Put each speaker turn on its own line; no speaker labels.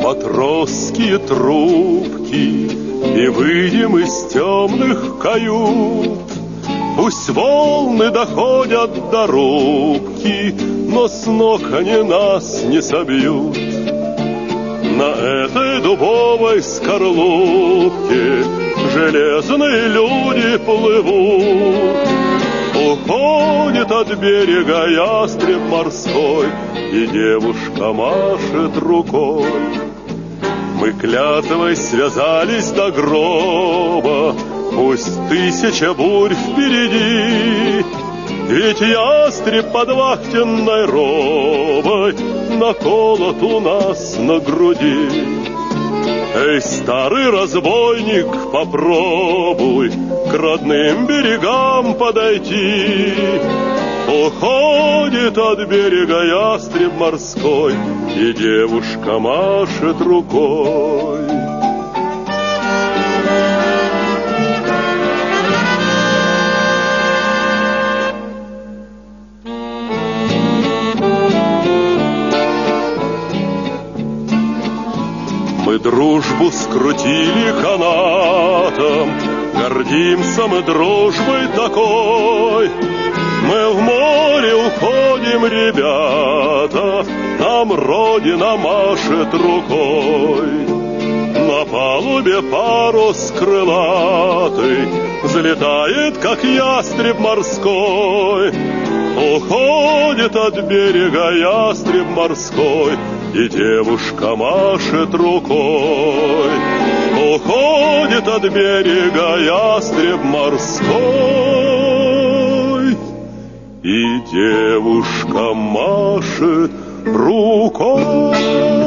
матросские трубки и выйдем из темных кают. Пусть волны доходят до рубки, но с ног они нас не собьют. На этой дубовой скорлупке железные люди плывут. Уходит от берега ястреб морской, и девушка машет рукой. Мы клятвой связались до гроба, пусть 1000 бурь впереди, ведь ястреб под вахтенной робой наколот у нас на груди. Эй, старый разбойник, попробуй к родным берегам подойти. Уходит от берега ястреб морской, и девушка машет рукой. Мы дружбу скрутили канатом, гордимся мы дружбой такой. Мы в море уходим, ребята, нам Родина машет рукой. На палубе парус крылатый взлетает, как ястреб морской. Уходит от берега ястреб морской, и девушка машет рукой. Уходит от берега ястреб морской, и девушка машет рукой.